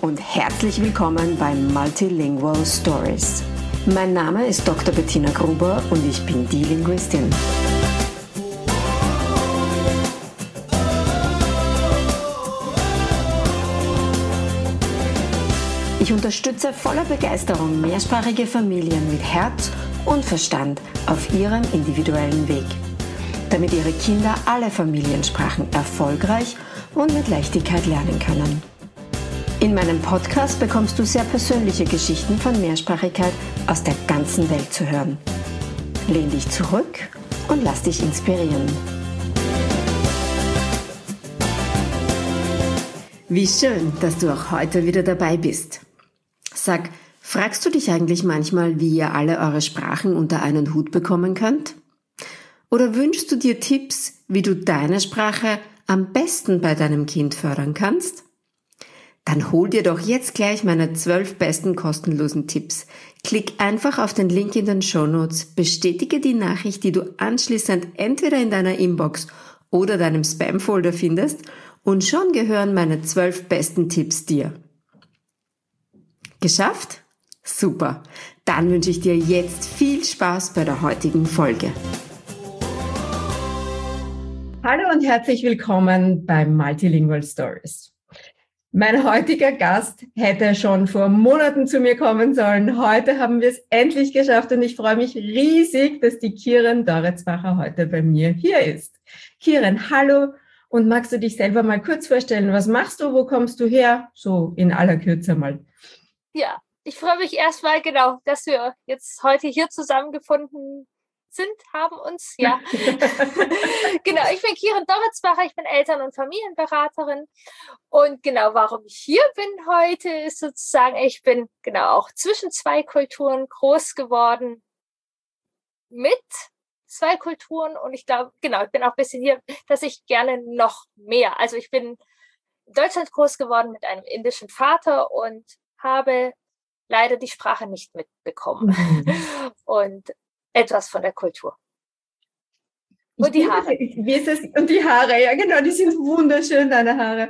und herzlich willkommen bei Multilingual Stories. Mein Name ist Dr. Bettina Gruber und ich bin die Linguistin. Ich unterstütze voller Begeisterung mehrsprachige Familien mit Herz und Verstand auf ihrem individuellen Weg, damit ihre Kinder alle Familiensprachen erfolgreich und mit Leichtigkeit lernen können. In meinem Podcast bekommst du sehr persönliche Geschichten von Mehrsprachigkeit aus der ganzen Welt zu hören. Lehn dich zurück und lass dich inspirieren. Wie schön, dass du auch heute wieder dabei bist. Sag, fragst du dich eigentlich manchmal, wie ihr alle eure Sprachen unter einen Hut bekommen könnt? Oder wünschst du dir Tipps, wie du deine Sprache am besten bei deinem Kind fördern kannst? Dann hol dir doch jetzt gleich meine 12 besten kostenlosen Tipps. Klick einfach auf den Link in den Shownotes, bestätige die Nachricht, die du anschließend entweder in deiner Inbox oder deinem Spam-Folder findest und schon gehören meine 12 besten Tipps dir. Geschafft? Super! Dann wünsche ich dir jetzt viel Spaß bei der heutigen Folge. Hallo und herzlich willkommen bei Multilingual Stories. Mein heutiger Gast hätte schon vor Monaten zu mir kommen sollen. Heute haben wir es endlich geschafft und ich freue mich riesig, dass die Kiran Doritzbacher heute bei mir hier ist. Kiran, hallo und magst du dich selber mal kurz vorstellen? Was machst du? Wo kommst du her? So in aller Kürze mal. Ja, ich freue mich erstmal dass wir jetzt heute hier zusammengefunden haben uns, ja. Genau, ich bin Kiran Doritzbacher, ich bin Eltern- und Familienberaterin und genau, warum ich hier bin heute, ist sozusagen, ich bin auch zwischen zwei Kulturen groß geworden, mit zwei Kulturen und ich glaube, ich bin auch ein bisschen hier, dass ich gerne noch mehr, also ich bin in Deutschland groß geworden mit einem indischen Vater und habe leider die Sprache nicht mitbekommen und etwas von der Kultur. Und die Haare. Wie ist es? Und die Haare, ja genau, die sind wunderschön, deine Haare.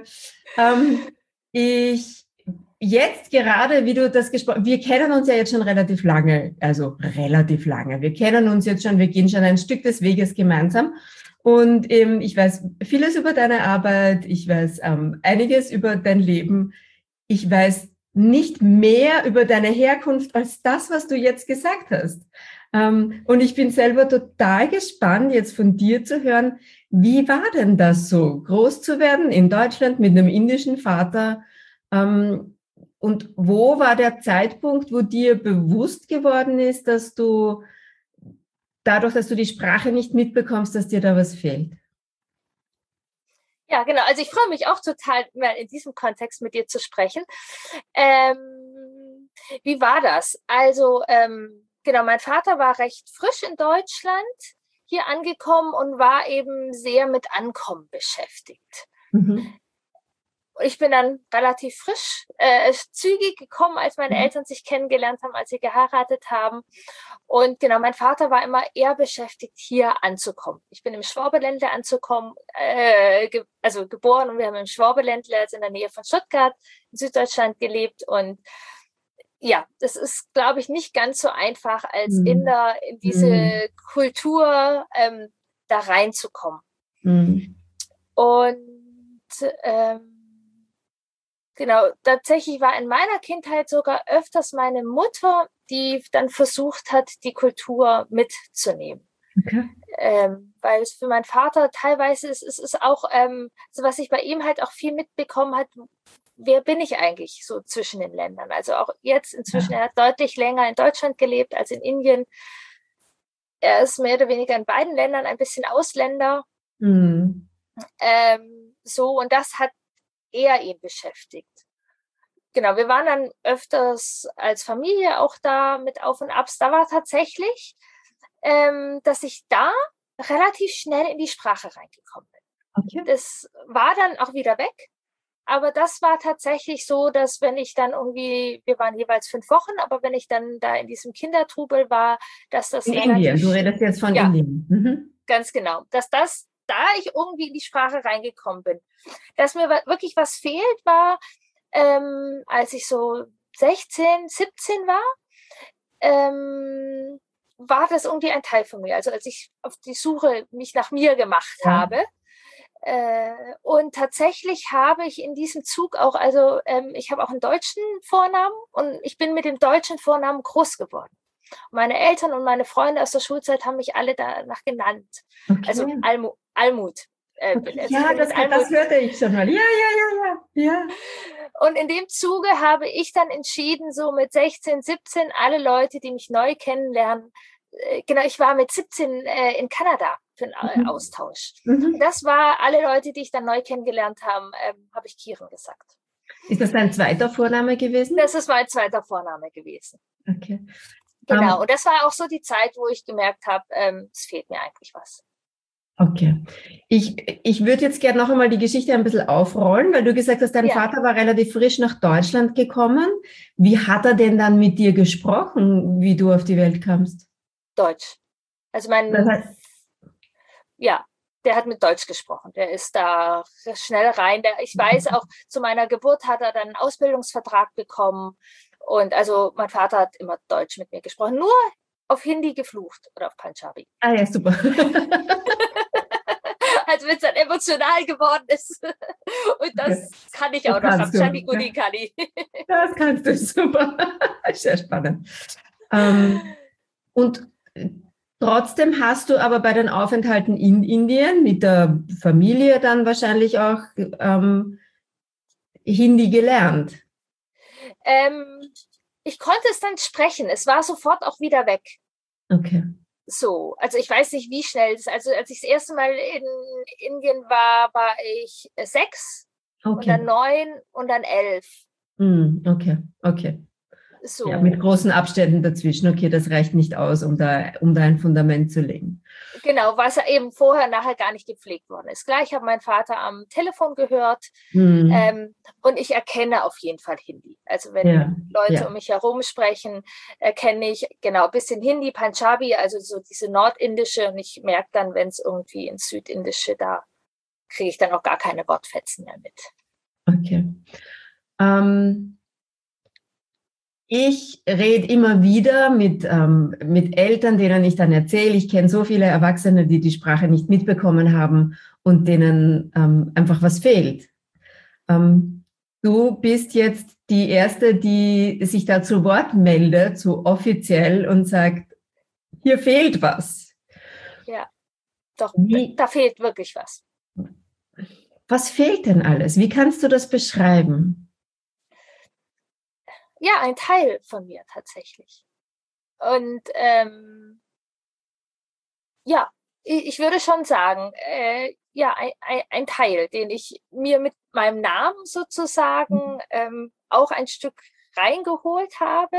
Jetzt gerade, wie du das gesprochen, wir kennen uns ja jetzt schon relativ lange. Wir kennen uns jetzt schon, wir gehen schon ein Stück des Weges gemeinsam. Und ich weiß vieles über deine Arbeit, ich weiß einiges über dein Leben. Ich weiß nicht mehr über deine Herkunft als das, was du jetzt gesagt hast. Und ich bin selber total gespannt, jetzt von dir zu hören, wie war denn das so, groß zu werden in Deutschland mit einem indischen Vater? Und wo war der Zeitpunkt, wo dir bewusst geworden ist, dass du, dadurch, dass du die Sprache nicht mitbekommst, dass dir da was fehlt? Ja, genau. Also ich freue mich auch total, mal in diesem Kontext mit dir zu sprechen. Wie war das? Also, mein Vater war recht frisch in Deutschland hier angekommen und war eben sehr mit Ankommen beschäftigt. Mhm. Ich bin dann relativ frisch, zügig gekommen, als meine Eltern sich kennengelernt haben, als sie geheiratet haben. Und mein Vater war immer eher beschäftigt, hier anzukommen. Ich bin im Schwabenländle geboren und wir haben im Schwabenländle, also in der Nähe von Stuttgart, in Süddeutschland gelebt. Und ja, das ist, glaube ich, nicht ganz so einfach, als Inder in diese Kultur da reinzukommen. Und tatsächlich war in meiner Kindheit sogar öfters meine Mutter, die dann versucht hat, die Kultur mitzunehmen. Okay. Weil es für meinen Vater teilweise ist auch, so was ich bei ihm halt auch viel mitbekommen hat, wer bin ich eigentlich so zwischen den Ländern? Also auch jetzt inzwischen, er hat deutlich länger in Deutschland gelebt als in Indien. Er ist mehr oder weniger in beiden Ländern ein bisschen Ausländer. Und das hat eher ihn beschäftigt. Genau, wir waren dann öfters als Familie auch da mit Auf und Abs. Da war tatsächlich, dass ich da relativ schnell in die Sprache reingekommen bin. Okay. Das war dann auch wieder weg. Aber das war tatsächlich so, dass wenn ich dann wir waren jeweils 5 Wochen, aber wenn ich dann da in diesem Kindertrubel war, dass das in Indien, du redest jetzt von Indien. Ganz genau, dass das da ich irgendwie in die Sprache reingekommen bin. Dass mir wirklich was fehlt, war als ich so 16, 17 war das irgendwie ein Teil von mir. Also als ich auf die Suche mich nach mir gemacht habe. Und tatsächlich habe ich in diesem Zug auch, ich habe auch einen deutschen Vornamen und ich bin mit dem deutschen Vornamen groß geworden. Meine Eltern und meine Freunde aus der Schulzeit haben mich alle danach genannt. Okay. Also Almut. Okay. Ja, das hörte ich schon mal. Ja. Und in dem Zuge habe ich dann entschieden, so mit 16, 17, alle Leute, die mich neu kennenlernen, genau, ich war mit 17 in Kanada für einen Austausch. Das war alle Leute, die ich dann neu kennengelernt habe ich Kiran gesagt. Ist das dein zweiter Vorname gewesen? Das ist mein zweiter Vorname gewesen. Okay. Genau, und das war auch so die Zeit, wo ich gemerkt habe, es fehlt mir eigentlich was. Okay. Ich würde jetzt gerne noch einmal die Geschichte ein bisschen aufrollen, weil du gesagt hast, dein Vater war relativ frisch nach Deutschland gekommen. Wie hat er denn dann mit dir gesprochen, wie du auf die Welt kamst? Deutsch. Also der hat mit Deutsch gesprochen. Der ist da schnell rein. Ich weiß auch, zu meiner Geburt hat er dann einen Ausbildungsvertrag bekommen. Und also mein Vater hat immer Deutsch mit mir gesprochen. Nur auf Hindi geflucht oder auf Punjabi. Ah ja, super. Also wenn es dann emotional geworden ist. Und das kann ich auch noch. Chandi Gudi Kali. Das kannst du, super. Sehr spannend. Und trotzdem hast du aber bei den Aufenthalten in Indien mit der Familie dann wahrscheinlich auch Hindi gelernt. Ich konnte es dann sprechen. Es war sofort auch wieder weg. Okay. So, also ich weiß nicht, wie schnell das, also als ich das erste Mal in Indien war ich 6 und dann 9 und dann 11. Okay. So. Ja, mit großen Abständen dazwischen. Okay, das reicht nicht aus, um da ein Fundament zu legen. Genau, was eben vorher, nachher gar nicht gepflegt worden ist. Klar, ich habe meinen Vater am Telefon gehört und ich erkenne auf jeden Fall Hindi. Also wenn Leute um mich herum sprechen, erkenne ich genau ein bisschen Hindi, Punjabi, also so diese nordindische, und ich merke dann, wenn es irgendwie ins Südindische, da kriege ich dann auch gar keine Wortfetzen mehr mit. Okay. Ich rede immer wieder mit Eltern, denen ich dann erzähle, ich kenne so viele Erwachsene, die die Sprache nicht mitbekommen haben und denen einfach was fehlt. Du bist jetzt die Erste, die sich da zu Wort meldet, so offiziell und sagt, hier fehlt was. Ja, doch, da fehlt wirklich was. Was fehlt denn alles? Wie kannst du das beschreiben? Ja, ein Teil von mir tatsächlich. Und ich würde schon sagen, ein Teil, den ich mir mit meinem Namen sozusagen auch ein Stück reingeholt habe.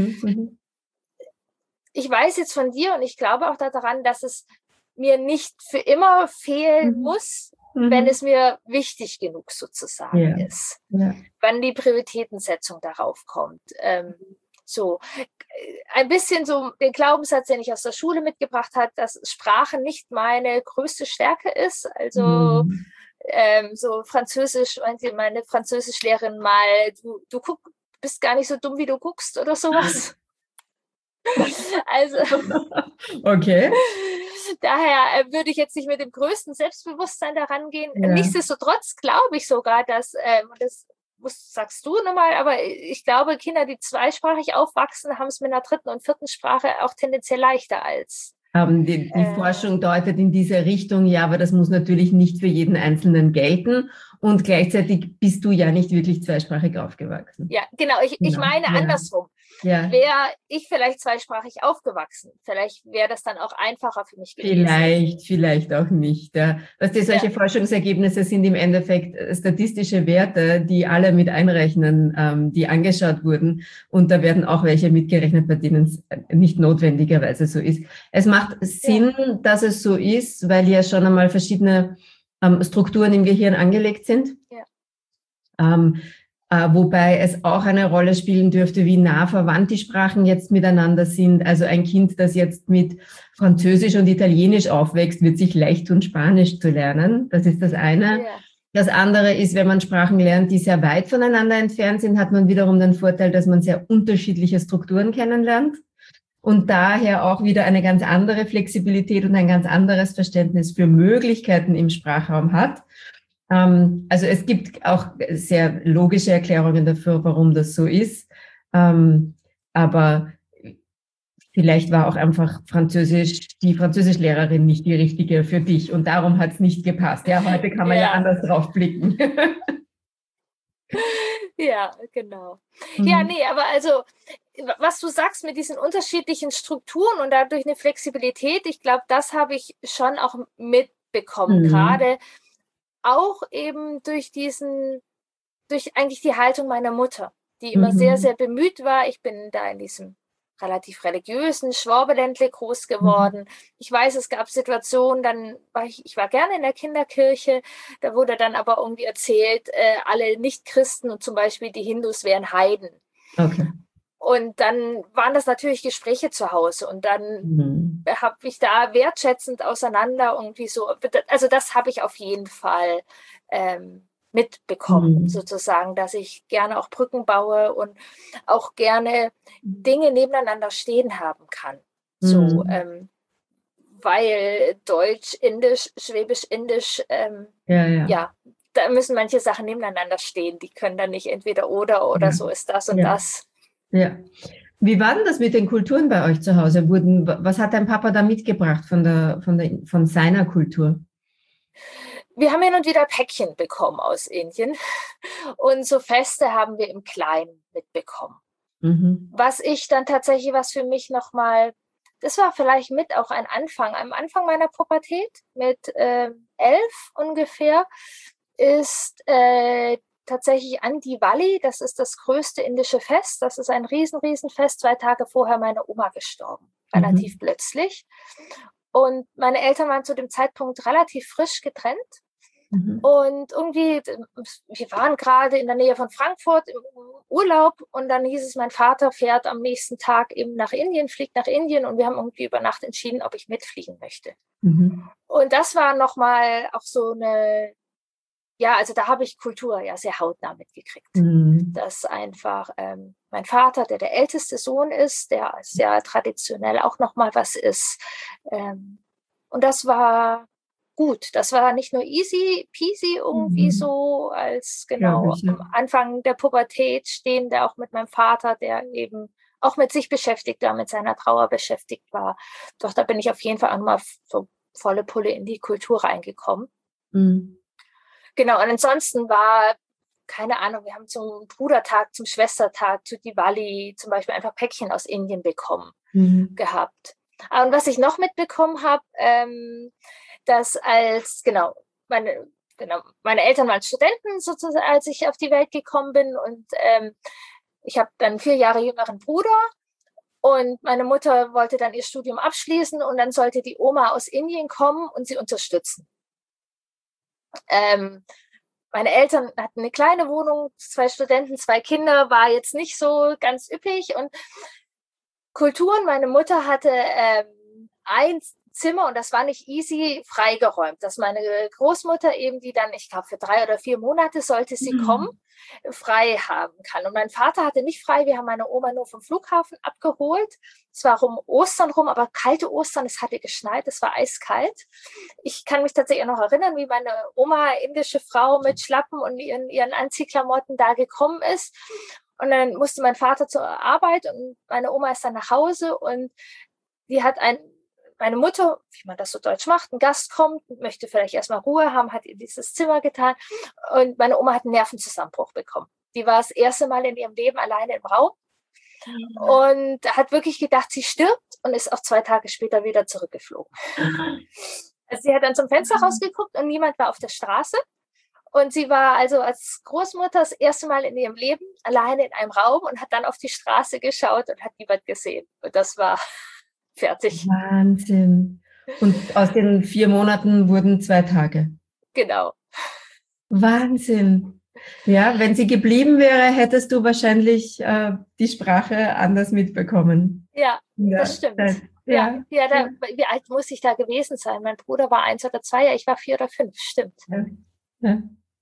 Ich weiß jetzt von dir und ich glaube auch daran, dass es mir nicht für immer fehlen muss, wenn es mir wichtig genug sozusagen ist. Ja. Wann die Prioritätensetzung darauf kommt. So ein bisschen so den Glaubenssatz, den ich aus der Schule mitgebracht habe, dass Sprache nicht meine größte Stärke ist. Also so Französisch, meine Französischlehrerin mal, du bist gar nicht so dumm, wie du guckst oder sowas. Also okay. Daher würde ich jetzt nicht mit dem größten Selbstbewusstsein daran gehen. Ja. Nichtsdestotrotz glaube ich sogar, dass, das sagst du nochmal, aber ich glaube, Kinder, die zweisprachig aufwachsen, haben es mit einer 3. und 4. Sprache auch tendenziell leichter als. Die Forschung deutet in diese Richtung, ja, aber das muss natürlich nicht für jeden Einzelnen gelten. Und gleichzeitig bist du ja nicht wirklich zweisprachig aufgewachsen. Ja, genau. Ich meine andersrum. Ja. Wäre ich vielleicht zweisprachig aufgewachsen, vielleicht wäre das dann auch einfacher für mich gewesen. Vielleicht auch nicht. Ja. Solche Forschungsergebnisse sind im Endeffekt statistische Werte, die alle mit einrechnen, die angeschaut wurden. Und da werden auch welche mitgerechnet, bei denen es nicht notwendigerweise so ist. Es macht Sinn, dass es so ist, weil ja schon einmal verschiedene Strukturen im Gehirn angelegt sind. Ja. Wobei es auch eine Rolle spielen dürfte, wie nah verwandt die Sprachen jetzt miteinander sind. Also ein Kind, das jetzt mit Französisch und Italienisch aufwächst, wird sich leicht tun, Spanisch zu lernen. Das ist das eine. Ja. Das andere ist, wenn man Sprachen lernt, die sehr weit voneinander entfernt sind, hat man wiederum den Vorteil, dass man sehr unterschiedliche Strukturen kennenlernt und daher auch wieder eine ganz andere Flexibilität und ein ganz anderes Verständnis für Möglichkeiten im Sprachraum hat. Also es gibt auch sehr logische Erklärungen dafür, warum das so ist. Aber vielleicht war auch einfach die Französischlehrerin nicht die richtige für dich und darum hat es nicht gepasst. Ja, heute kann man ja anders drauf blicken. Ja, genau. Ja, nee, aber also, was du sagst mit diesen unterschiedlichen Strukturen und dadurch eine Flexibilität, ich glaube, das habe ich schon auch mitbekommen, gerade auch eben durch eigentlich die Haltung meiner Mutter, die immer sehr, sehr bemüht war. Ich bin da in diesem relativ religiösen Schwabenländle groß geworden. Ich weiß, es gab Situationen, dann ich war gerne in der Kinderkirche, da wurde dann aber irgendwie erzählt, alle Nicht-Christen und zum Beispiel die Hindus wären Heiden. Okay. Und dann waren das natürlich Gespräche zu Hause und dann habe ich da wertschätzend auseinander irgendwie so, also das habe ich auf jeden Fall mitbekommen, sozusagen, dass ich gerne auch Brücken baue und auch gerne Dinge nebeneinander stehen haben kann. So, weil Deutsch, Indisch, Schwäbisch, Indisch, ja, da müssen manche Sachen nebeneinander stehen. Die können dann nicht entweder oder so ist das und das. Ja. Wie war denn das mit den Kulturen bei euch zu Hause? Was hat dein Papa da mitgebracht von seiner Kultur? Wir haben hin und wieder Päckchen bekommen aus Indien und so Feste haben wir im Kleinen mitbekommen. Was ich dann tatsächlich, was für mich nochmal, das war vielleicht mit auch am Anfang meiner Pubertät, mit 11 ungefähr, ist tatsächlich an Diwali, das ist das größte indische Fest, das ist ein riesen Fest, 2 Tage vorher meine Oma gestorben, relativ plötzlich. Und meine Eltern waren zu dem Zeitpunkt relativ frisch getrennt. Und irgendwie, wir waren gerade in der Nähe von Frankfurt im Urlaub und dann hieß es, mein Vater fährt am nächsten Tag eben fliegt nach Indien und wir haben irgendwie über Nacht entschieden, ob ich mitfliegen möchte. Und das war nochmal auch so eine, ja, also da habe ich Kultur ja sehr hautnah mitgekriegt. Dass einfach mein Vater, der älteste Sohn ist, der sehr traditionell auch nochmal was ist. Und das war gut. Das war nicht nur easy peasy irgendwie so als am Anfang der Pubertät stehende, auch mit meinem Vater, der eben auch mit sich beschäftigt war, mit seiner Trauer beschäftigt war. Doch da bin ich auf jeden Fall auch mal so volle Pulle in die Kultur reingekommen. Genau, und ansonsten war, keine Ahnung, wir haben zum Brudertag, zum Schwestertag, zu Diwali zum Beispiel einfach Päckchen aus Indien bekommen gehabt. Und was ich noch mitbekommen habe, dass meine Eltern waren Studenten sozusagen, als ich auf die Welt gekommen bin und ich habe dann 4 Jahre jüngeren Bruder und meine Mutter wollte dann ihr Studium abschließen und dann sollte die Oma aus Indien kommen und sie unterstützen. Meine Eltern hatten eine kleine Wohnung, 2 Studenten, 2 Kinder, war jetzt nicht so ganz üppig und Kulturen, meine Mutter hatte ein Zimmer und das war nicht easy freigeräumt, dass meine Großmutter eben, die dann, ich glaube für 3 oder 4 Monate sollte sie kommen, frei haben kann. Und mein Vater hatte nicht frei, wir haben meine Oma nur vom Flughafen abgeholt. Es war um Ostern rum, aber kalte Ostern, es hatte geschneit, es war eiskalt. Ich kann mich tatsächlich noch erinnern, wie meine Oma, indische Frau mit Schlappen und ihren Anziehklamotten da gekommen ist. Und dann musste mein Vater zur Arbeit und meine Oma ist dann nach Hause und die hat meine Mutter, wie man das so deutsch macht, ein Gast kommt, möchte vielleicht erstmal Ruhe haben, hat ihr dieses Zimmer getan und meine Oma hat einen Nervenzusammenbruch bekommen. Die war das erste Mal in ihrem Leben alleine im Raum und hat wirklich gedacht, sie stirbt und ist auch 2 Tage später wieder zurückgeflogen. Also sie hat dann zum Fenster rausgeguckt und niemand war auf der Straße. Und sie war also als Großmutter das erste Mal in ihrem Leben alleine in einem Raum und hat dann auf die Straße geschaut und hat niemand gesehen. Und das war fertig. Wahnsinn. Und aus den 4 Monaten wurden 2 Tage. Genau. Wahnsinn. Ja, wenn sie geblieben wäre, hättest du wahrscheinlich die Sprache anders mitbekommen. Ja, das stimmt. Wie alt muss ich da gewesen sein? Mein Bruder war 1 oder 2, ich war 4 oder 5, stimmt. Ja.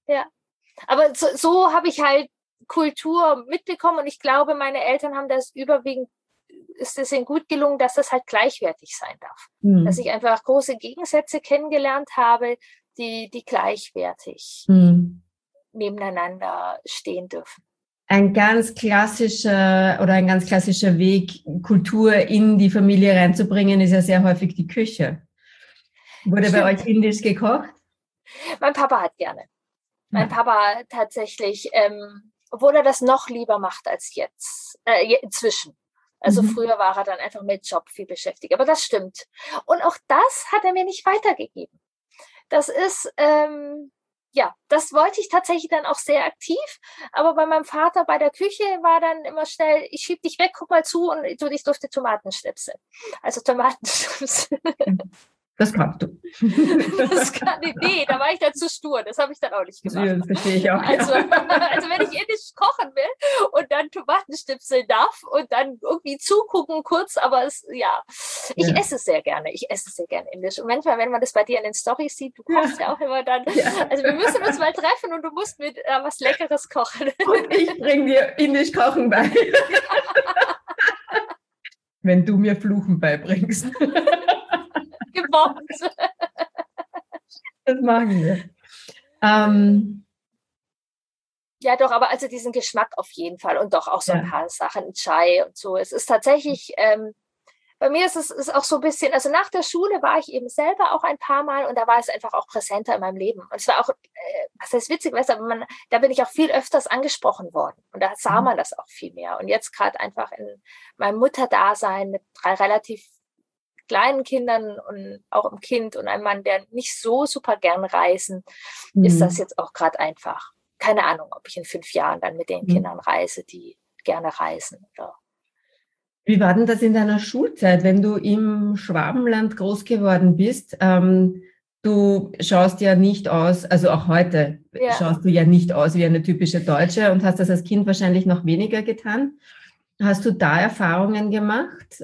Ja. Aber so habe ich halt Kultur mitbekommen und ich glaube, meine Eltern haben das überwiegend, ist es ihnen gut gelungen, dass das halt gleichwertig sein darf. Dass ich einfach große Gegensätze kennengelernt habe, die gleichwertig nebeneinander stehen dürfen. Ein ganz klassischer Weg, Kultur in die Familie reinzubringen, ist ja sehr häufig die Küche. Wurde bei euch indisch gekocht? Mein Papa hat gerne. Mein Papa tatsächlich, obwohl er das noch lieber macht als jetzt, inzwischen. Also früher war er dann einfach mit Job viel beschäftigt. Aber das stimmt. Und auch das hat er mir nicht weitergegeben. Das ist, das wollte ich tatsächlich dann auch sehr aktiv. Aber bei meinem Vater bei der Küche war dann immer schnell, ich schieb dich weg, guck mal zu und ich durfte Tomatenschnipsel. Also Tomatenschnipsel. Das kannst du. Nee, da war ich dann zu stur. Das habe ich dann auch nicht gemacht. Ja, das verstehe ich auch. Also wenn ich indisch kochen will und dann Tomatenschnipsel darf und dann irgendwie zugucken kurz, aber ich esse es sehr gerne. Ich esse es sehr gerne indisch. Und manchmal, wenn man das bei dir in den Storys sieht, du kochst ja auch immer dann. Ja. Also wir müssen uns mal treffen und du musst mit was Leckeres kochen. Und ich bringe dir indisch Kochen bei. Wenn du mir Fluchen beibringst. Gebombt. Das machen wir. Ja, doch, aber also diesen Geschmack auf jeden Fall und doch auch so ein paar Sachen, Chai und so. Es ist tatsächlich, bei mir ist es auch so ein bisschen, also nach der Schule war ich eben selber auch ein paar Mal und da war es einfach auch präsenter in meinem Leben. Und es war auch, was heißt witzig, weißt du, aber da bin ich auch viel öfters angesprochen worden und da sah man das auch viel mehr. Und jetzt gerade einfach in meinem Mutterdasein mit 3 relativ kleinen Kindern und auch einem Kind und einem Mann, der nicht so super gern reisen, ist das jetzt auch gerade einfach. Keine Ahnung, ob ich in 5 Jahren dann mit den Kindern reise, die gerne reisen. Oder. Wie war denn das in deiner Schulzeit, wenn du im Schwabenland groß geworden bist? Du schaust ja nicht aus, also auch heute schaust du ja nicht aus wie eine typische Deutsche und hast das als Kind wahrscheinlich noch weniger getan. Hast du da Erfahrungen gemacht?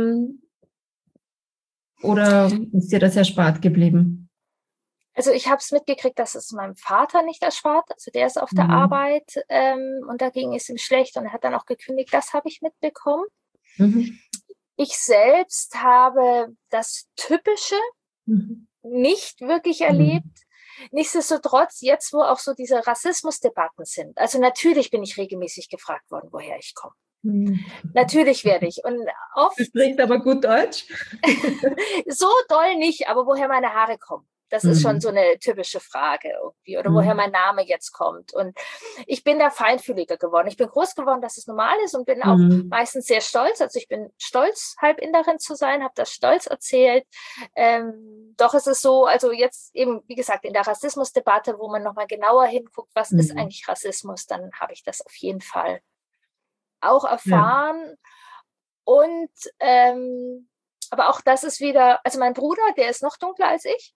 Oder ist dir das erspart geblieben? Also ich habe es mitgekriegt, dass es meinem Vater nicht erspart. Also der ist auf der Arbeit und da ging es ihm schlecht und er hat dann auch gekündigt. Das habe ich mitbekommen. Ich selbst habe das Typische nicht wirklich erlebt. Nichtsdestotrotz, jetzt wo auch so diese Rassismusdebatten sind, also natürlich bin ich regelmäßig gefragt worden, woher ich komme. Natürlich werde ich. Und oft, du sprichst aber gut Deutsch. So doll nicht, aber woher meine Haare kommen. Das ist schon so eine typische Frage irgendwie. Oder woher mein Name jetzt kommt. Und ich bin da feinfühliger geworden. Ich bin groß geworden, dass es normal ist und bin auch meistens sehr stolz. Also ich bin stolz, Halbinderin zu sein, habe das stolz erzählt. Doch es ist so, also jetzt eben, wie gesagt, in der Rassismusdebatte, wo man nochmal genauer hinguckt, was ist eigentlich Rassismus, dann habe ich das auf jeden Fall auch erfahren. Und aber auch das ist wieder, also mein Bruder, der ist noch dunkler als ich,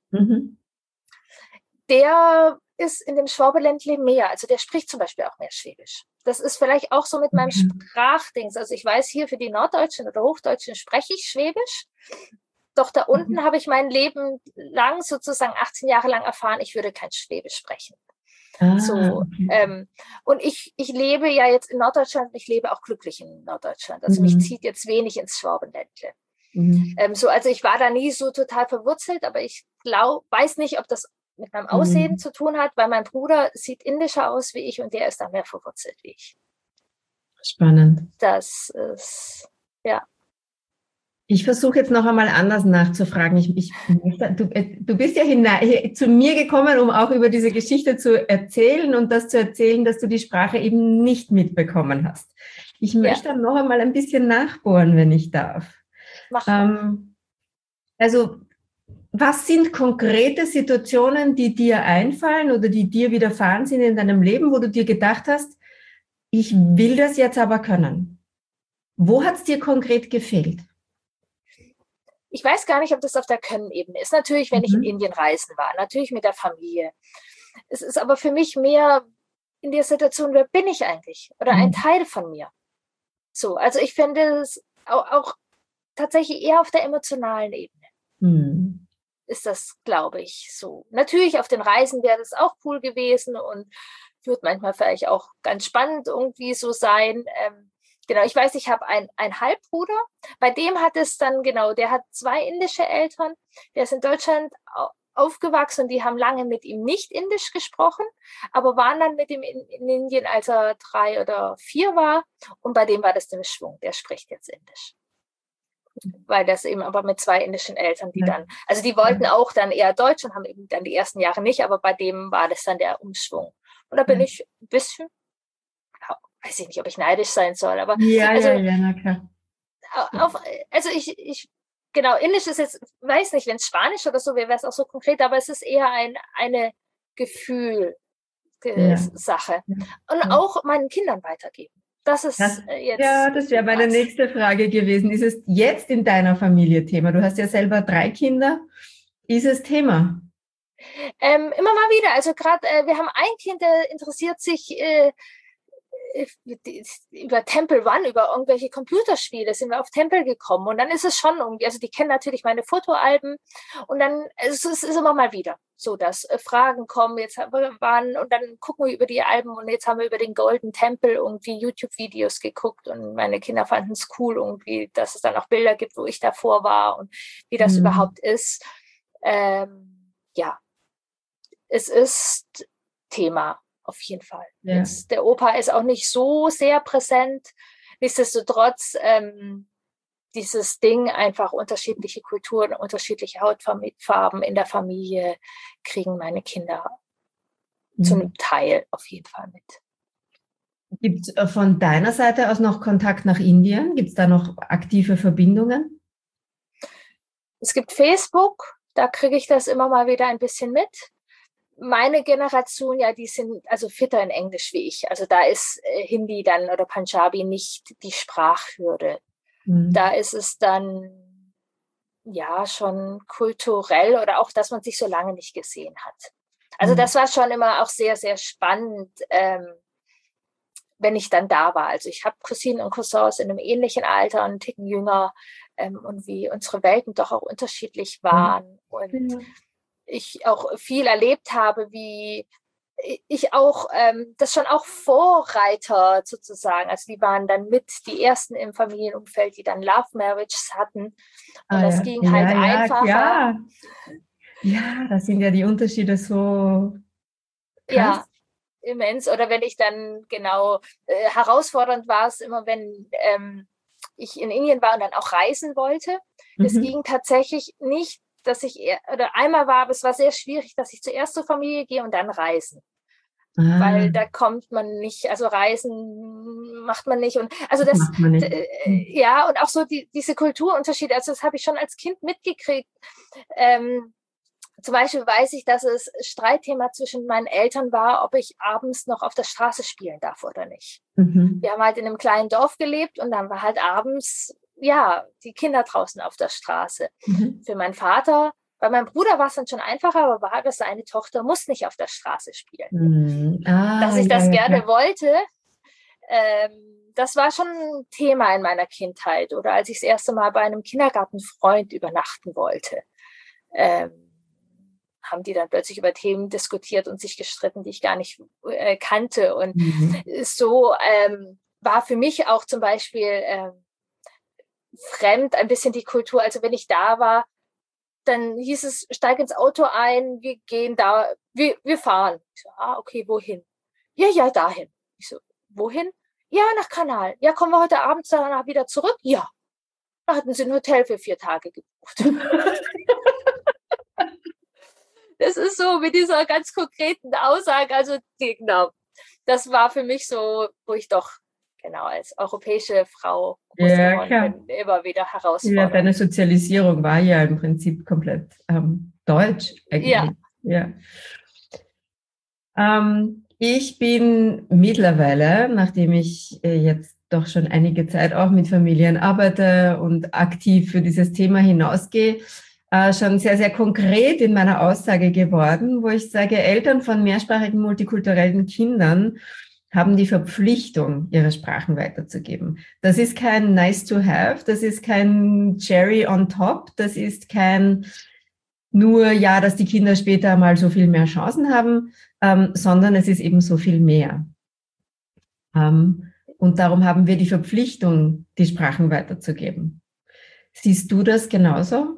der ist in dem Schwabeländle mehr, also der spricht zum Beispiel auch mehr Schwäbisch. Das ist vielleicht auch so mit meinem Sprachdings, also ich weiß, hier für die Norddeutschen oder Hochdeutschen spreche ich Schwäbisch, doch da unten habe ich mein Leben lang, sozusagen 18 Jahre lang erfahren, ich würde kein Schwäbisch sprechen. Und ich lebe ja jetzt in Norddeutschland, ich lebe auch glücklich in Norddeutschland, also mich zieht jetzt wenig ins Schwabenländle. Also ich war da nie so total verwurzelt, aber ich weiß nicht, ob das mit meinem Aussehen zu tun hat, weil mein Bruder sieht indischer aus wie ich und der ist da mehr verwurzelt wie ich. Spannend. Das ist, Ich versuche jetzt noch einmal anders nachzufragen. Du bist ja zu mir gekommen, um auch über diese Geschichte zu erzählen und das zu erzählen, dass du die Sprache eben nicht mitbekommen hast. Ich möchte dann noch einmal ein bisschen nachbohren, wenn ich darf. Also, was sind konkrete Situationen, die dir einfallen oder die dir widerfahren sind in deinem Leben, wo du dir gedacht hast, ich will das jetzt aber können? Wo hat es dir konkret gefehlt? Ich weiß gar nicht, ob das auf der Können-Ebene ist. Natürlich, wenn ich in Indien reisen war, natürlich mit der Familie. Es ist aber für mich mehr in der Situation, wer bin ich eigentlich? Oder ein Teil von mir. So, also ich finde es auch tatsächlich eher auf der emotionalen Ebene. ist das, glaube ich, so. Natürlich auf den Reisen wäre das auch cool gewesen und wird manchmal vielleicht auch ganz spannend irgendwie so sein. Genau, ich weiß, ich habe einen Halbbruder, bei dem hat es dann, genau, der hat 2 indische Eltern, der ist in Deutschland aufgewachsen und die haben lange mit ihm nicht Indisch gesprochen, aber waren dann mit ihm in Indien, als er 3 oder 4 war, und bei dem war das der Mischwung, der spricht jetzt Indisch. Weil das eben aber mit 2 indischen Eltern, die dann, also die wollten auch dann eher Deutsch und haben eben dann die ersten Jahre nicht, aber bei dem war das dann der Umschwung. Und da bin ich ein bisschen, weiß ich nicht, ob ich neidisch sein soll, aber na klar. Also ich genau, Indisch ist jetzt, weiß nicht, wenn es Spanisch oder so wäre, wäre es auch so konkret, aber es ist eher eine Gefühlsache. Und auch meinen Kindern weitergeben. Das ist jetzt. Ja, das wäre meine nächste Frage gewesen. Ist es jetzt in deiner Familie Thema? Du hast ja selber 3 Kinder. Ist es Thema? Immer mal wieder. Also gerade, wir haben ein Kind, der interessiert sich über Temple Run, über irgendwelche Computerspiele sind wir auf Temple gekommen, und dann ist es schon irgendwie, also die kennen natürlich meine Fotoalben, und dann, es ist immer mal wieder so, dass Fragen kommen, jetzt waren, und dann gucken wir über die Alben, und jetzt haben wir über den Golden Temple irgendwie YouTube-Videos geguckt, und meine Kinder fanden es cool irgendwie, dass es dann auch Bilder gibt, wo ich davor war und wie das überhaupt ist. Ja, es ist Thema. Auf jeden Fall. Ja. Jetzt, der Opa ist auch nicht so sehr präsent. Nichtsdestotrotz, dieses Ding, einfach unterschiedliche Kulturen, unterschiedliche Hautfarben in der Familie kriegen meine Kinder zu einem Teil auf jeden Fall mit. Gibt es von deiner Seite aus noch Kontakt nach Indien? Gibt es da noch aktive Verbindungen? Es gibt Facebook, da kriege ich das immer mal wieder ein bisschen mit. Meine Generation, ja, die sind also fitter in Englisch wie ich. Also da ist Hindi dann oder Punjabi nicht die Sprachhürde. Da ist es dann ja schon kulturell, oder auch, dass man sich so lange nicht gesehen hat. Also das war schon immer auch sehr, sehr spannend, wenn ich dann da war. Also ich habe Cousinen und Cousins in einem ähnlichen Alter, einen Ticken jünger, und wie unsere Welten doch auch unterschiedlich waren. Und ich auch viel erlebt habe, wie ich auch, das schon auch Vorreiter sozusagen, also die waren dann mit die ersten im Familienumfeld, die dann Love Marriages hatten, und das ging halt einfacher. Ja, da sind ja die Unterschiede so krass. Ja, immens. Oder wenn ich dann, genau, herausfordernd war es immer, wenn ich in Indien war und dann auch reisen wollte. Es ging tatsächlich nicht, dass ich, oder einmal war, aber es war sehr schwierig, dass ich zuerst zur Familie gehe und dann reisen. Weil da kommt man nicht, also Reisen macht man nicht. Und also das, ja, und auch so diese Kulturunterschiede, also das habe ich schon als Kind mitgekriegt. Zum Beispiel weiß ich, dass es Streitthema zwischen meinen Eltern war, ob ich abends noch auf der Straße spielen darf oder nicht. Wir haben halt in einem kleinen Dorf gelebt, und dann war halt abends, ja, die Kinder draußen auf der Straße. Für meinen Vater, bei meinem Bruder war es dann schon einfacher, aber war das, seine Tochter muss nicht auf der Straße spielen. Dass ich das gerne wollte, das war schon ein Thema in meiner Kindheit. Oder als ich das erste Mal bei einem Kindergartenfreund übernachten wollte, haben die dann plötzlich über Themen diskutiert und sich gestritten, die ich gar nicht kannte. Und so war für mich auch zum Beispiel fremd ein bisschen die Kultur. Also wenn ich da war, dann hieß es, steig ins Auto ein, wir gehen da, wir fahren. Ich so, okay, wohin? Ja, dahin. Ich so, wohin? Ja, nach Kanal. Ja, kommen wir heute Abend danach wieder zurück? Ja. Da hatten sie ein Hotel für 4 Tage gebucht. Das ist so mit dieser ganz konkreten Aussage, also genau, das war für mich so, wo ich doch genau als europäische Frau bin, immer wieder herausfordernd. Ja, deine Sozialisierung war ja im Prinzip komplett deutsch eigentlich. Ja. Ich bin mittlerweile, nachdem ich jetzt doch schon einige Zeit auch mit Familien arbeite und aktiv für dieses Thema hinausgehe, schon sehr, sehr konkret in meiner Aussage geworden, wo ich sage, Eltern von mehrsprachigen, multikulturellen Kindern haben die Verpflichtung, ihre Sprachen weiterzugeben. Das ist kein nice to have, das ist kein Cherry on top, das ist kein nur ja, dass die Kinder später mal so viel mehr Chancen haben, sondern es ist eben so viel mehr. Und darum haben wir die Verpflichtung, die Sprachen weiterzugeben. Siehst du das genauso?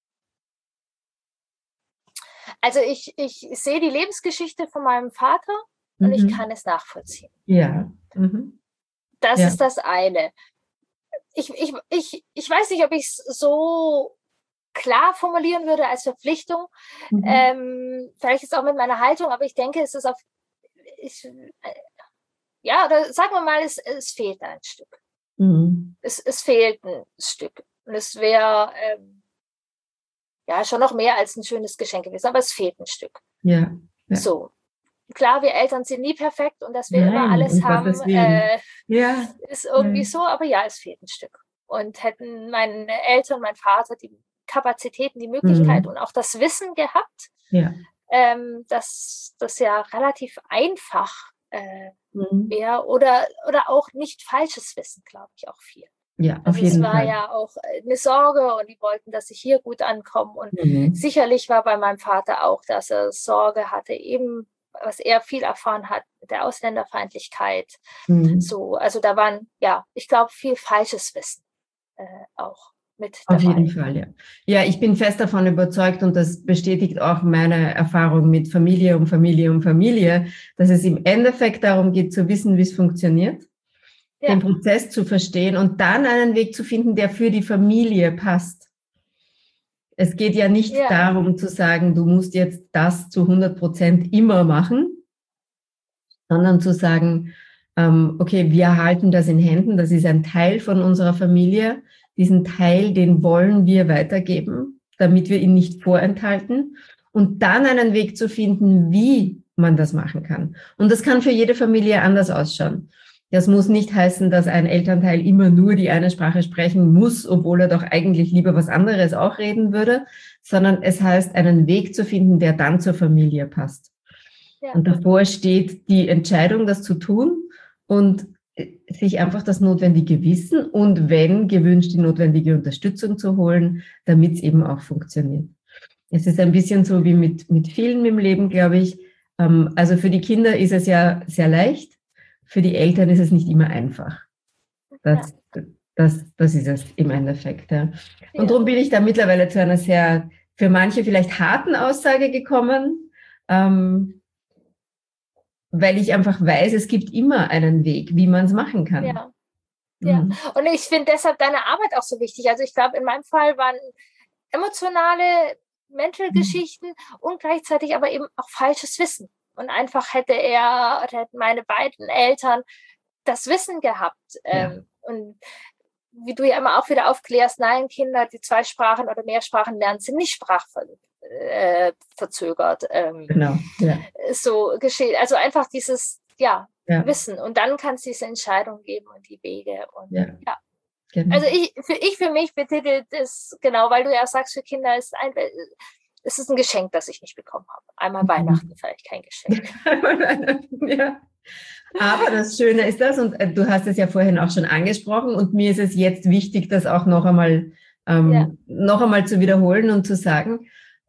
Also ich sehe die Lebensgeschichte von meinem Vater und ich kann es nachvollziehen. Ja. Das ist das eine. Ich weiß nicht, ob ich es so klar formulieren würde als Verpflichtung. Vielleicht ist es auch mit meiner Haltung, aber ich denke, es ist oder sagen wir mal, es fehlt ein Stück. Es fehlt ein Stück. Und es wäre schon noch mehr als ein schönes Geschenk gewesen, aber es fehlt ein Stück. Ja. So. Klar, wir Eltern sind nie perfekt und dass wir immer alles haben, ist irgendwie so, aber ja, es fehlt ein Stück. Und hätten meine Eltern, mein Vater die Kapazitäten, die Möglichkeit und auch das Wissen gehabt, dass das ja relativ einfach wäre oder auch nicht falsches Wissen, glaube ich, auch viel. Ja, auf jeden Fall. Es war ja auch eine Sorge und die wollten, dass ich hier gut ankomme. Und sicherlich war bei meinem Vater auch, dass er Sorge hatte, eben, was er viel erfahren hat mit der Ausländerfeindlichkeit. So, also da waren, ich glaube, viel falsches Wissen auch mit dabei. Auf jeden Fall, ja. Ja, ich bin fest davon überzeugt und das bestätigt auch meine Erfahrung mit Familie um Familie um Familie, dass es im Endeffekt darum geht, zu wissen, wie es funktioniert, den Prozess zu verstehen und dann einen Weg zu finden, der für die Familie passt. Es geht ja nicht darum zu sagen, du musst jetzt das zu 100% immer machen, sondern zu sagen, okay, wir halten das in Händen, das ist ein Teil von unserer Familie, diesen Teil, den wollen wir weitergeben, damit wir ihn nicht vorenthalten und dann einen Weg zu finden, wie man das machen kann. Und das kann für jede Familie anders ausschauen. Das muss nicht heißen, dass ein Elternteil immer nur die eine Sprache sprechen muss, obwohl er doch eigentlich lieber was anderes auch reden würde, sondern es heißt, einen Weg zu finden, der dann zur Familie passt. Ja. Und davor steht die Entscheidung, das zu tun und sich einfach das notwendige Wissen und wenn gewünscht, die notwendige Unterstützung zu holen, damit es eben auch funktioniert. Es ist ein bisschen so wie mit vielen im Leben, glaube ich. Also für die Kinder ist es ja sehr leicht. Für die Eltern ist es nicht immer einfach. Das ist es im Endeffekt. Ja. Und darum bin ich da mittlerweile zu einer sehr, für manche vielleicht harten Aussage gekommen, weil ich einfach weiß, es gibt immer einen Weg, wie man es machen kann. Ja. Und ich finde deshalb deine Arbeit auch so wichtig. Also ich glaube, in meinem Fall waren emotionale Mental-Geschichten und gleichzeitig aber eben auch falsches Wissen. Und einfach hätten meine beiden Eltern das Wissen gehabt. Und wie du ja immer auch wieder aufklärst, nein, Kinder, die 2 Sprachen oder mehr Sprachen lernen, sind nicht sprachverzögert. Genau, so geschehen. Also einfach dieses, Wissen. Und dann kann es diese Entscheidung geben und die Wege. Und Genau. Also für mich betitelt es, genau, weil du ja sagst, für Kinder ist es ist ein Geschenk, das ich nicht bekommen habe. Einmal Weihnachten vielleicht kein Geschenk. Ja. Aber das Schöne ist das, und du hast es ja vorhin auch schon angesprochen, und mir ist es jetzt wichtig, das auch noch einmal zu wiederholen und zu sagen,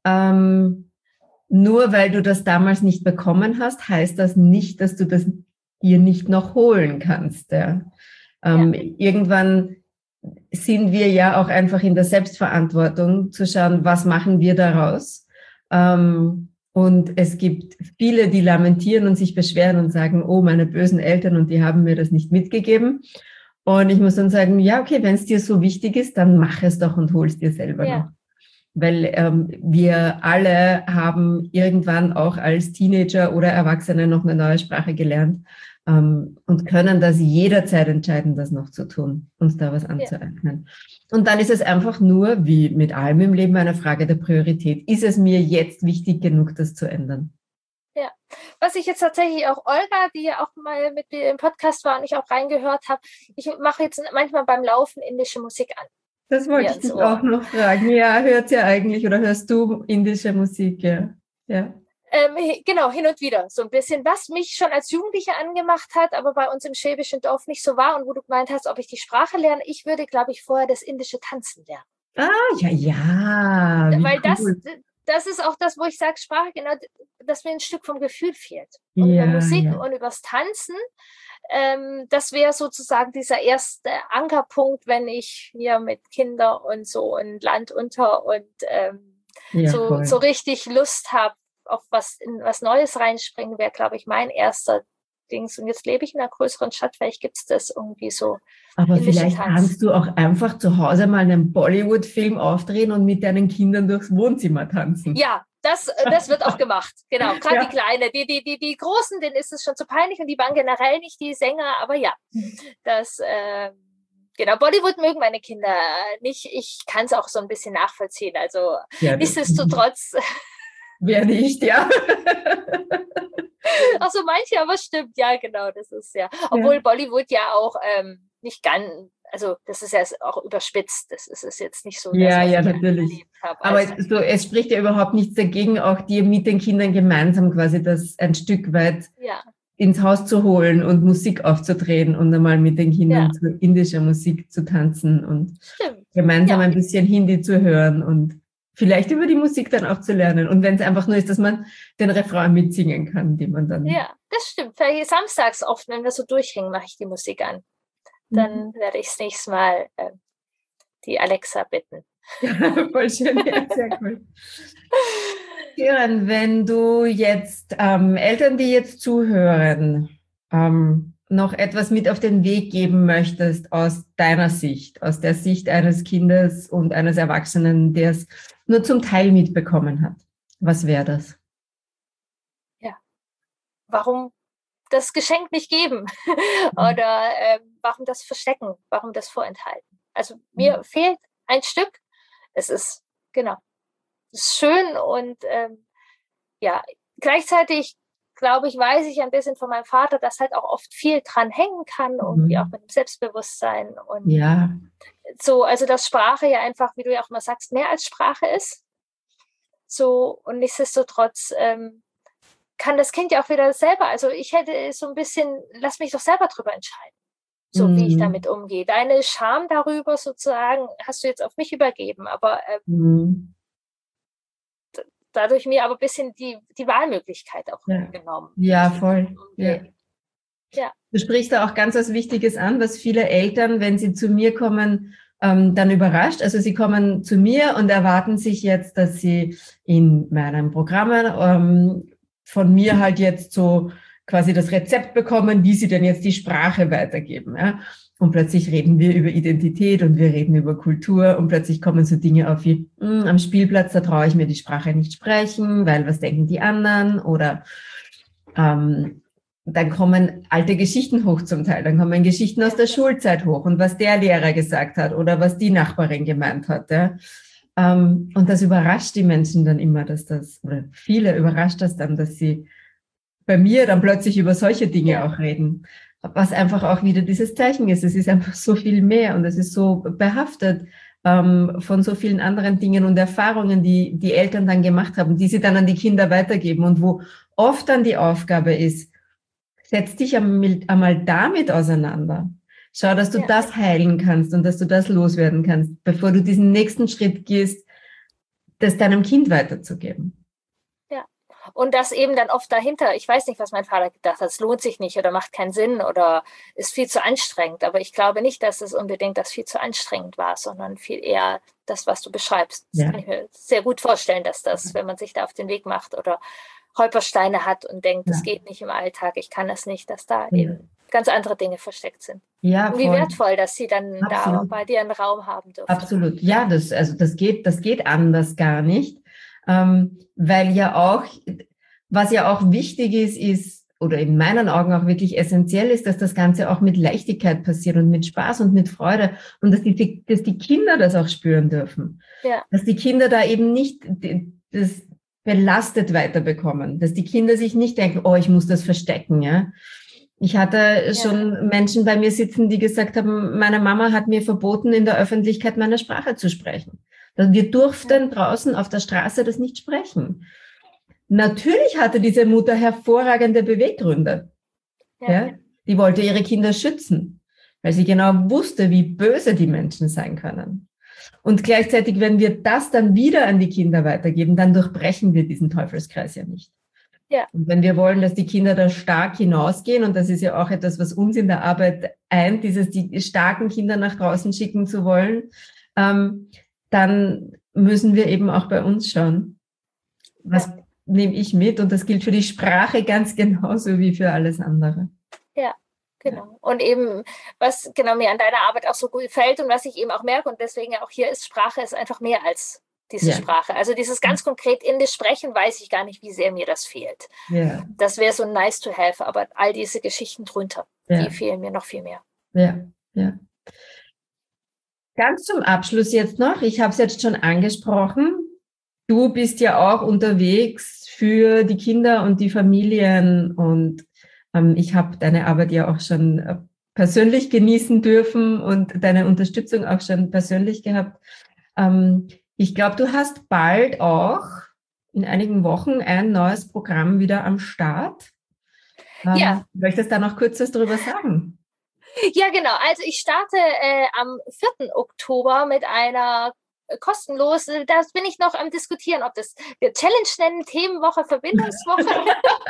nur weil du das damals nicht bekommen hast, heißt das nicht, dass du das dir nicht noch holen kannst. Ja. Irgendwann sind wir ja auch einfach in der Selbstverantwortung zu schauen, was machen wir daraus. Und es gibt viele, die lamentieren und sich beschweren und sagen, oh, meine bösen Eltern, und die haben mir das nicht mitgegeben. Und ich muss dann sagen, ja, okay, wenn es dir so wichtig ist, dann mach es doch und hol es dir selber noch. Weil wir alle haben irgendwann auch als Teenager oder Erwachsene noch eine neue Sprache gelernt und können das jederzeit entscheiden, das noch zu tun, uns da was anzueignen. Und dann ist es einfach nur, wie mit allem im Leben, eine Frage der Priorität. Ist es mir jetzt wichtig genug, das zu ändern? Ja, was ich jetzt tatsächlich auch Olga, die ja auch mal mit mir im Podcast war und ich auch reingehört habe, ich mache jetzt manchmal beim Laufen indische Musik an. Das wollte ich dich auch noch fragen. Ja, hört ihr eigentlich oder hörst du indische Musik? Ja. Genau, hin und wieder so ein bisschen, was mich schon als Jugendliche angemacht hat, aber bei uns im schwäbischen Dorf nicht so war und wo du gemeint hast, ob ich die Sprache lerne, ich würde, glaube ich, vorher das indische Tanzen lernen. Ah, ja. Weil cool. das ist auch das, wo ich sage, Sprache, genau, dass mir ein Stück vom Gefühl fehlt. Und über Musik und übers Tanzen, das wäre sozusagen dieser erste Ankerpunkt, wenn ich hier mit Kindern und so und Land unter und so richtig Lust habe, auf in was Neues reinspringen, wäre, glaube ich, mein erster Dings. Und jetzt lebe ich in einer größeren Stadt, vielleicht gibt es das irgendwie so. Aber vielleicht kannst du auch einfach zu Hause mal einen Bollywood-Film aufdrehen und mit deinen Kindern durchs Wohnzimmer tanzen. Ja, das wird auch gemacht. Genau, gerade die Kleine. Die Großen, denen ist es schon zu peinlich und die waren generell nicht die Sänger. Aber ja, das, genau, Bollywood mögen meine Kinder nicht. Ich kann es auch so ein bisschen nachvollziehen. Also nichtsdestotrotz. Wer nicht, ja. Ach so, manche, aber stimmt. Ja, genau, das ist ja. Obwohl Bollywood ja auch nicht ganz, also das ist ja auch überspitzt. Das ist es jetzt nicht so. Ja, natürlich. Aber es spricht ja überhaupt nichts dagegen, auch dir mit den Kindern gemeinsam quasi das ein Stück weit ins Haus zu holen und Musik aufzudrehen und einmal mit den Kindern zu indischer Musik zu tanzen und gemeinsam ein bisschen Hindi zu hören und vielleicht über die Musik dann auch zu lernen. Und wenn es einfach nur ist, dass man den Refrain mitsingen kann, die man dann... Ja, das stimmt. Vielleicht samstags oft, wenn wir so durchhängen, mache ich die Musik an. Dann werde ich das nächste Mal die Alexa bitten. Ja, voll schön, ja, sehr cool. Kiran, wenn du jetzt Eltern, die jetzt zuhören, noch etwas mit auf den Weg geben möchtest aus deiner Sicht, aus der Sicht eines Kindes und eines Erwachsenen, der es nur zum Teil mitbekommen hat, was wäre das? Ja, warum das Geschenk nicht geben oder warum das verstecken, warum das vorenthalten. Also mir fehlt ein Stück. Es ist, genau, es ist schön und gleichzeitig, glaube ich, weiß ich ein bisschen von meinem Vater, dass halt auch oft viel dran hängen kann, irgendwie auch mit dem Selbstbewusstsein und so, also dass Sprache ja einfach, wie du ja auch mal sagst, mehr als Sprache ist. So, und nichtsdestotrotz kann das Kind ja auch wieder selber, also ich hätte so ein bisschen, lass mich doch selber drüber entscheiden, so wie ich damit umgehe. Deine Scham darüber sozusagen hast du jetzt auf mich übergeben, aber dadurch mir aber ein bisschen die Wahlmöglichkeit auch genommen. Ja, voll. Ja. Du sprichst da auch ganz was Wichtiges an, was viele Eltern, wenn sie zu mir kommen, dann überrascht. Also sie kommen zu mir und erwarten sich jetzt, dass sie in meinen Programmen von mir halt jetzt so quasi das Rezept bekommen, wie sie denn jetzt die Sprache weitergeben. Ja? Und plötzlich reden wir über Identität und wir reden über Kultur und plötzlich kommen so Dinge auf wie, am Spielplatz, da traue ich mir die Sprache nicht sprechen, weil was denken die anderen? Oder dann kommen alte Geschichten hoch zum Teil, dann kommen Geschichten aus der Schulzeit hoch und was der Lehrer gesagt hat oder was die Nachbarin gemeint hat. Ja? Und das überrascht die Menschen dann immer, oder viele überrascht das dann, dass sie bei mir dann plötzlich über solche Dinge auch reden. Was einfach auch wieder dieses Zeichen ist. Es ist einfach so viel mehr und es ist so behaftet von so vielen anderen Dingen und Erfahrungen, die die Eltern dann gemacht haben, die sie dann an die Kinder weitergeben und wo oft dann die Aufgabe ist, setz dich einmal damit auseinander. Schau, dass du das heilen kannst und dass du das loswerden kannst, bevor du diesen nächsten Schritt gehst, das deinem Kind weiterzugeben. Ja, und das eben dann oft dahinter, ich weiß nicht, was mein Vater gedacht hat, es lohnt sich nicht oder macht keinen Sinn oder ist viel zu anstrengend, aber ich glaube nicht, dass es unbedingt das viel zu anstrengend war, sondern viel eher das, was du beschreibst. Das kann ich mir sehr gut vorstellen, dass das, wenn man sich da auf den Weg macht oder Holpersteine hat und denkt, das geht nicht im Alltag, ich kann das nicht, dass da eben ganz andere Dinge versteckt sind. Ja, und wie wertvoll, dass sie dann da bei dir einen Raum haben dürfen. Absolut, ja, das geht anders gar nicht, weil ja auch, was ja auch wichtig ist, oder in meinen Augen auch wirklich essentiell ist, dass das Ganze auch mit Leichtigkeit passiert und mit Spaß und mit Freude und dass die Kinder das auch spüren dürfen. Ja. Dass die Kinder da eben nicht das belastet weiterbekommen, dass die Kinder sich nicht denken, oh, ich muss das verstecken, ja. Ich hatte schon Menschen bei mir sitzen, die gesagt haben, meine Mama hat mir verboten, in der Öffentlichkeit meine Sprache zu sprechen. Wir durften draußen auf der Straße das nicht sprechen. Natürlich hatte diese Mutter hervorragende Beweggründe. Ja. Die wollte ihre Kinder schützen, weil sie genau wusste, wie böse die Menschen sein können. Und gleichzeitig, wenn wir das dann wieder an die Kinder weitergeben, dann durchbrechen wir diesen Teufelskreis ja nicht. Ja. Und wenn wir wollen, dass die Kinder da stark hinausgehen, und das ist ja auch etwas, was uns in der Arbeit eint, die starken Kinder nach draußen schicken zu wollen, dann müssen wir eben auch bei uns schauen. Was nehme ich mit? Und das gilt für die Sprache ganz genauso wie für alles andere. Ja, genau. Und eben, was genau mir an deiner Arbeit auch so gut gefällt und was ich eben auch merke und deswegen auch hier ist, Sprache ist einfach mehr als diese Sprache. Also dieses ganz konkret Indisch sprechen, weiß ich gar nicht, wie sehr mir das fehlt. Ja. Das wäre so nice to have, aber all diese Geschichten drunter, die fehlen mir noch viel mehr. Ja. Ganz zum Abschluss jetzt noch, ich habe es jetzt schon angesprochen, du bist ja auch unterwegs für die Kinder und die Familien und ich habe deine Arbeit ja auch schon persönlich genießen dürfen und deine Unterstützung auch schon persönlich gehabt. Ich glaube, du hast bald auch in einigen Wochen ein neues Programm wieder am Start. Ja. Möchtest du da noch kurz was drüber sagen? Ja, genau. Also ich starte am 4. Oktober mit einer kostenlos, da bin ich noch am Diskutieren, ob das wir Challenge nennen, Themenwoche, Verbindungswoche.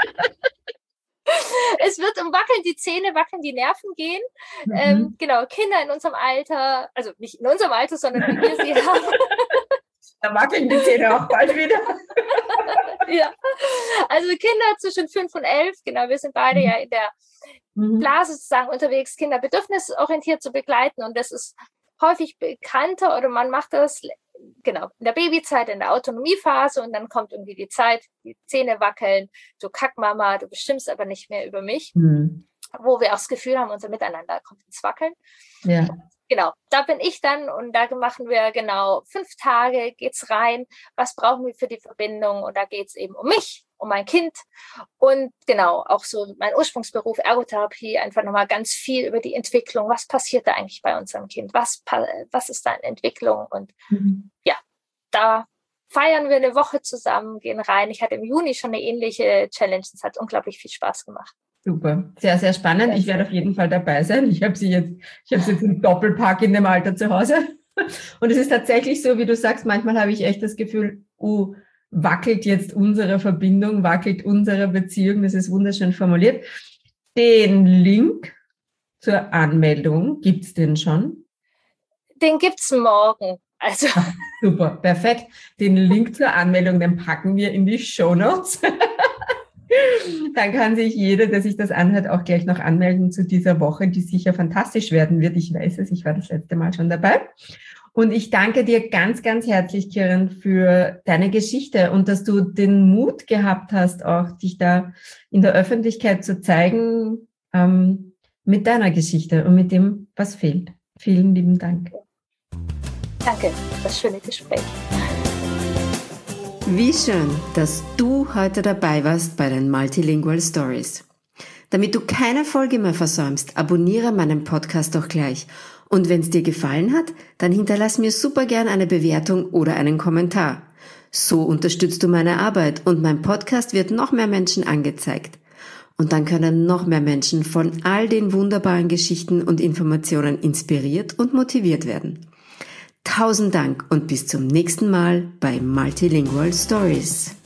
Es wird um Wackeln die Zähne, wackeln die Nerven gehen. Genau, Kinder in unserem Alter, also nicht in unserem Alter, sondern wie wir sie haben. Da wackeln die Zähne auch bald wieder. Ja, also Kinder zwischen 5 und 11, genau, wir sind beide ja in der Blase sozusagen unterwegs, Kinder bedürfnisorientiert zu begleiten und das ist häufig bekannter oder man macht das genau in der Babyzeit, in der Autonomiephase und dann kommt irgendwie die Zeit, die Zähne wackeln, du Kackmama, du bestimmst aber nicht mehr über mich, wo wir auch das Gefühl haben, unser Miteinander kommt ins Wackeln. Ja. Genau, da bin ich dann und da machen wir genau 5 Tage, geht's rein, was brauchen wir für die Verbindung und da geht's eben um mich, um mein Kind und genau, auch so mein Ursprungsberuf Ergotherapie, einfach nochmal ganz viel über die Entwicklung, was passiert da eigentlich bei unserem Kind, was ist da in Entwicklung und ja, da feiern wir eine Woche zusammen, gehen rein. Ich hatte im Juni schon eine ähnliche Challenge, es hat unglaublich viel Spaß gemacht. Super, sehr, sehr spannend. Ich werde auf jeden Fall dabei sein. Ich habe jetzt im Doppelpack in dem Alter zu Hause. Und es ist tatsächlich so, wie du sagst, manchmal habe ich echt das Gefühl, wackelt jetzt unsere Verbindung, wackelt unsere Beziehung. Das ist wunderschön formuliert. Den Link zur Anmeldung, gibt's den schon? Den gibt's morgen. Also. Super, perfekt. Den Link zur Anmeldung, den packen wir in die Shownotes. Dann kann sich jeder, der sich das anhört, auch gleich noch anmelden zu dieser Woche, die sicher fantastisch werden wird. Ich weiß es, ich war das letzte Mal schon dabei. Und ich danke dir ganz, ganz herzlich, Kiran, für deine Geschichte und dass du den Mut gehabt hast, auch dich da in der Öffentlichkeit zu zeigen, mit deiner Geschichte und mit dem, was fehlt. Vielen lieben Dank. Danke für das schöne Gespräch. Wie schön, dass du heute dabei warst bei den Multilingual Stories. Damit du keine Folge mehr versäumst, abonniere meinen Podcast doch gleich. Und wenn es dir gefallen hat, dann hinterlass mir super gern eine Bewertung oder einen Kommentar. So unterstützt du meine Arbeit und mein Podcast wird noch mehr Menschen angezeigt. Und dann können noch mehr Menschen von all den wunderbaren Geschichten und Informationen inspiriert und motiviert werden. 1000 Dank und bis zum nächsten Mal bei Multilingual Stories.